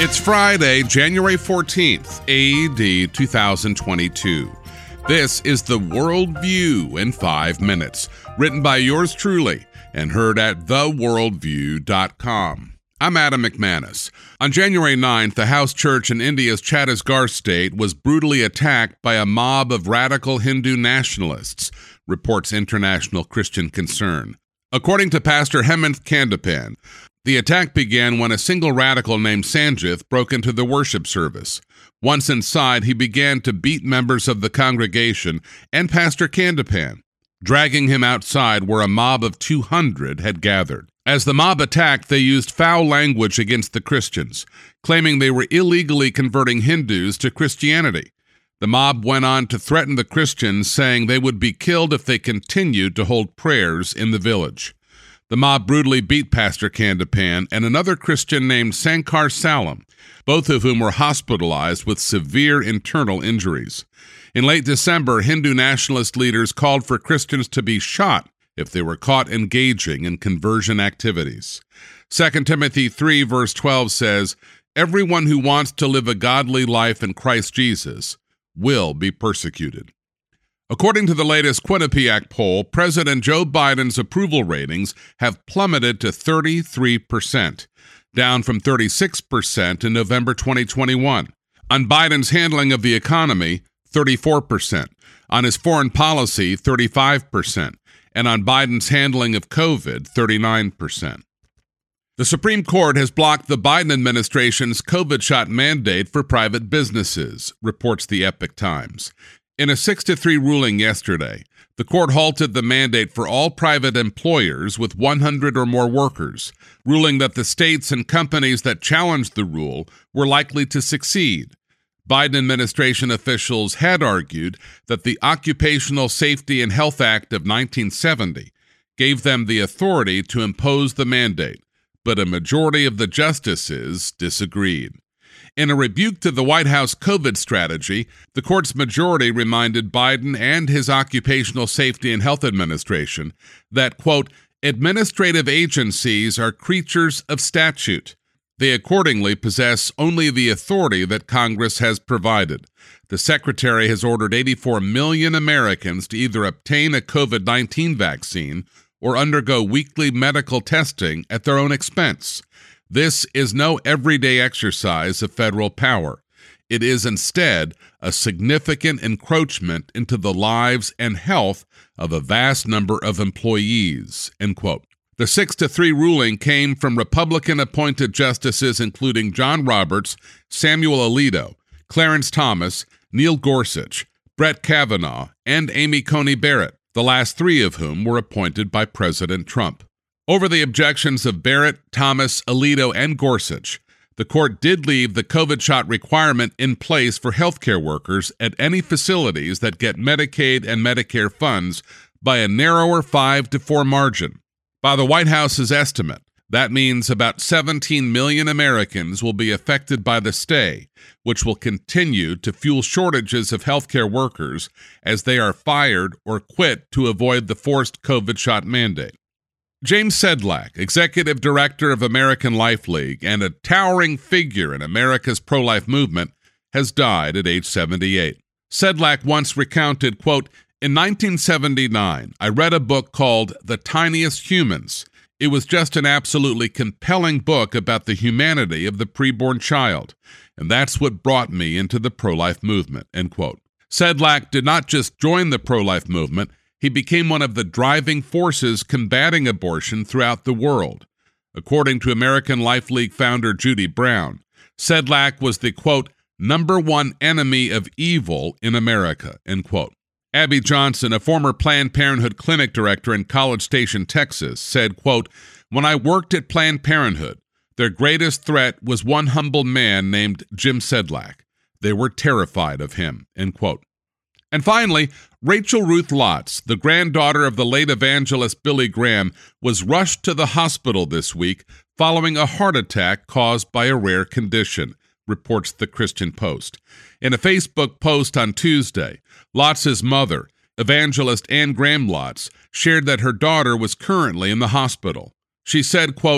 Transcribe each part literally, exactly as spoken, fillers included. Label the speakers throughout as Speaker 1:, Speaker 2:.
Speaker 1: It's Friday, January fourteenth, A D two thousand twenty-two. This is the World View in five minutes, written by yours truly and heard at the world view dot com. I'm Adam McManus. On January ninth, the house church in India's Chhattisgarh state was brutally attacked by a mob of radical Hindu nationalists, reports International Christian Concern. According to Pastor Hemant Kandapan, the attack began when a single radical named Sanjith broke into the worship service. Once inside, he began to beat members of the congregation and Pastor Kandapan, dragging him outside where a mob of two hundred had gathered. As the mob attacked, they used foul language against the Christians, claiming they were illegally converting Hindus to Christianity. The mob went on to threaten the Christians, saying they would be killed if they continued to hold prayers in the village. The mob brutally beat Pastor Kandapan and another Christian named Sankar Salam, both of whom were hospitalized with severe internal injuries. In late December, Hindu nationalist leaders called for Christians to be shot if they were caught engaging in conversion activities. Second Timothy three verse twelve says, "Everyone who wants to live a godly life in Christ Jesus will be persecuted." According to the latest Quinnipiac poll, President Joe Biden's approval ratings have plummeted to thirty-three percent, down from thirty-six percent in November twenty twenty-one. On Biden's handling of the economy, thirty-four percent. On his foreign policy, thirty-five percent. And on Biden's handling of COVID, thirty-nine percent. The Supreme Court has blocked the Biden administration's COVID shot mandate for private businesses, reports the Epoch Times. In a six to three ruling yesterday, the court halted the mandate for all private employers with one hundred or more workers, ruling that the states and companies that challenged the rule were likely to succeed. Biden administration officials had argued that the Occupational Safety and Health Act of nineteen seventy gave them the authority to impose the mandate, but a majority of the justices disagreed. In a rebuke to the White House COVID strategy, the court's majority reminded Biden and his Occupational Safety and Health Administration that, quote, administrative agencies are creatures of statute. They accordingly possess only the authority that Congress has provided. The Secretary has ordered eighty-four million Americans to either obtain a COVID nineteen vaccine or undergo weekly medical testing at their own expense. This is no everyday exercise of federal power. It is instead a significant encroachment into the lives and health of a vast number of employees, end quote. The six to three ruling came from Republican-appointed justices including John Roberts, Samuel Alito, Clarence Thomas, Neil Gorsuch, Brett Kavanaugh, and Amy Coney Barrett, the last three of whom were appointed by President Trump. Over the objections of Barrett, Thomas, Alito, and Gorsuch, the court did leave the COVID shot requirement in place for healthcare workers at any facilities that get Medicaid and Medicare funds by a narrower five to four margin. By the White House's estimate, that means about seventeen million Americans will be affected by the stay, which will continue to fuel shortages of healthcare workers as they are fired or quit to avoid the forced COVID shot mandate. James Sedlak, executive director of American Life League and a towering figure in America's pro-life movement, has died at age seventy-eight. Sedlak once recounted, quote, "In nineteen seventy-nine, I read a book called The Tiniest Humans. It was just an absolutely compelling book about the humanity of the preborn child, and that's what brought me into the pro-life movement," end quote. Sedlak did not just join the pro-life movement, he became one of the driving forces combating abortion throughout the world. According to American Life League founder Judy Brown, Sedlak was the, quote, number one enemy of evil in America, end quote. Abby Johnson, a former Planned Parenthood clinic director in College Station, Texas, said, quote, "When I worked at Planned Parenthood, their greatest threat was one humble man named Jim Sedlak. They were terrified of him," end quote. And finally, Rachel Ruth Lotz, the granddaughter of the late evangelist Billy Graham, was rushed to the hospital this week following a heart attack caused by a rare condition, reports the Christian Post. In a Facebook post on Tuesday, Lotz's mother, evangelist Ann Graham Lotz, shared that her daughter was currently in the hospital. She said, quote,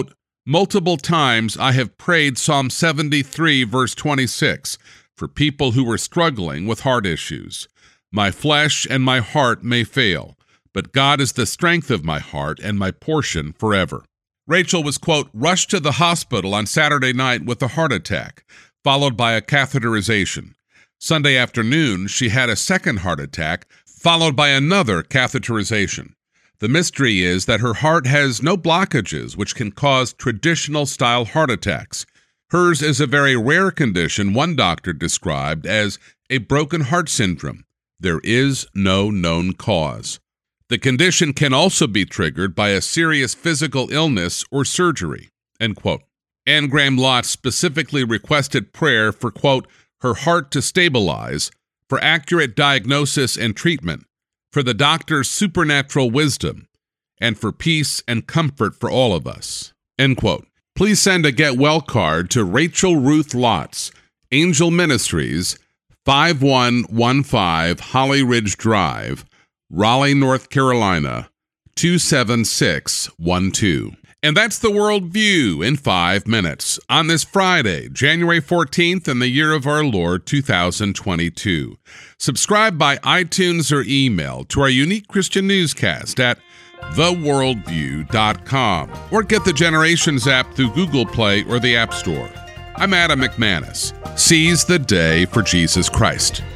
Speaker 1: Multiple times I have prayed Psalm seventy-three, verse twenty-six, for people who were struggling with heart issues. My flesh and my heart may fail, but God is the strength of my heart and my portion forever. Rachel was, quote, rushed to the hospital on Saturday night with a heart attack, followed by a catheterization. Sunday afternoon, she had a second heart attack, followed by another catheterization. The mystery is that her heart has no blockages which can cause traditional-style heart attacks. Hers is a very rare condition one doctor described as a broken heart syndrome. There is no known cause. The condition can also be triggered by a serious physical illness or surgery, end quote. Anne Graham Lotz specifically requested prayer for, quote, her heart to stabilize, for accurate diagnosis and treatment, for the doctor's supernatural wisdom, and for peace and comfort for all of us, end quote. Please send a Get Well card to Rachel Ruth Lotz, Angel Ministries, five one one five Holly Ridge Drive, Raleigh, North Carolina, two seven six one two. And that's the World View in five minutes on this Friday, January fourteenth, in the year of our Lord, two thousand twenty-two. Subscribe by iTunes or email to our unique Christian newscast at the world view dot com or get the Generations app through Google Play or the App Store. I'm Adam McManus. Seize the day for Jesus Christ.